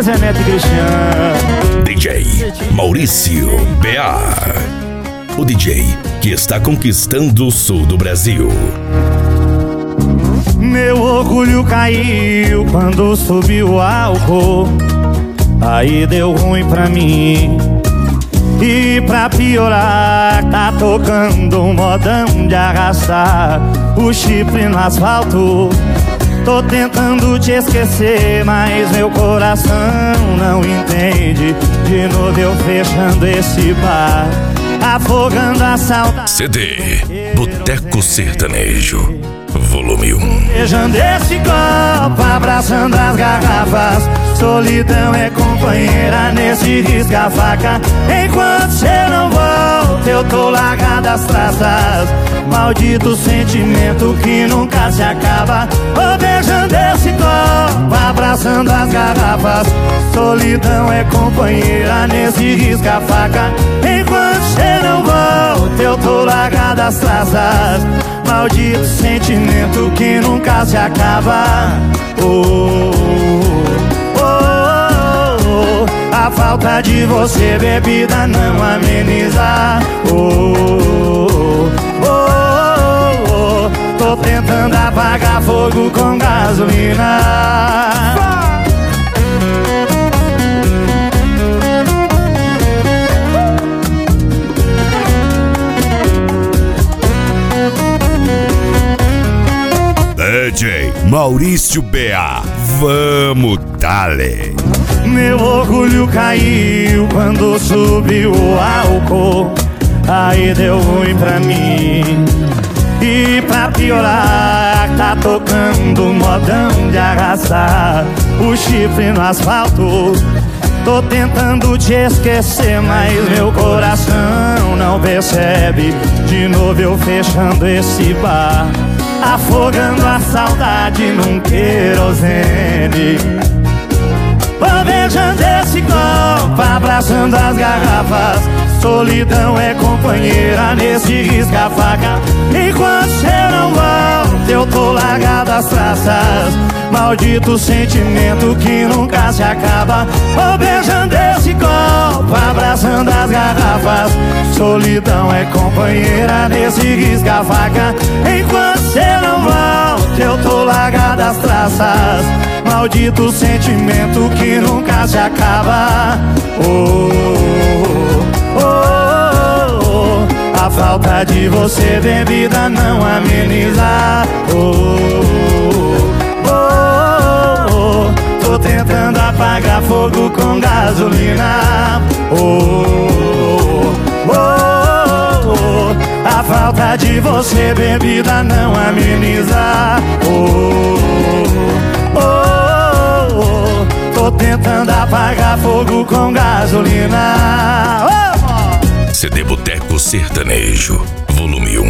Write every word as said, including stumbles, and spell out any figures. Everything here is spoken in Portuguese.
Zezé Neto e Cristiano. D J Maurício B A, o D J que está conquistando o sul do Brasil. Meu orgulho caiu quando subiu o álcool, aí deu ruim pra mim. E pra piorar, tá tocando um modão de arrastar o chifre no asfalto. Tô tentando te esquecer, mas meu coração não entende. De novo eu fechando esse bar, afogando a saudade. C D Boteco Sertanejo, volume um. Beijando esse copo, abraçando as garrafas. Solidão é companheira nesse risca-faca. Enquanto cê não volta, eu tô largado as traças. Maldito sentimento que nunca se acaba. Ô, beijando esse copo, abraçando as garrafas. Solidão é companheira nesse risca-faca. Enquanto cê não volta, eu tô largado as traças. Maldito sentimento que nunca se acaba. Oh, oh, oh, oh. A falta de você, bebida, não ameniza. Oh, oh, oh, oh. Tô tentando apagar fogo com gasolina. D J Maurício B A, vamos dale. Meu orgulho caiu quando subiu o álcool, aí deu ruim pra mim. E pra piorar, tá tocando um modão de arrastar o chifre no asfalto. Tô tentando te esquecer, mas meu coração não percebe. De novo eu fechando esse bar, afogando a saudade num querosene. Vou beijando esse copo, abraçando as garrafas. Solidão é companheira nesse risca-faca. Enquanto cê não volta, eu tô largado as traças. Maldito sentimento que nunca se acaba. Vou beijando esse copo, abraçando as garrafas. Solidão é companheira nesse risca-faca. Enquanto cê não volta, eu tô largado as traças. Maldito sentimento que nunca se acaba. Oh, oh, oh, oh. A falta de você, bebida, não ameniza. Oh, oh, oh. Tô tentando apagar fogo com gasolina. Oh, oh, oh. A falta de você, bebida, não ameniza. Oh, oh, oh. Tô tentando apagar fogo com gasolina. Oh! C D Boteco Sertanejo, volume um.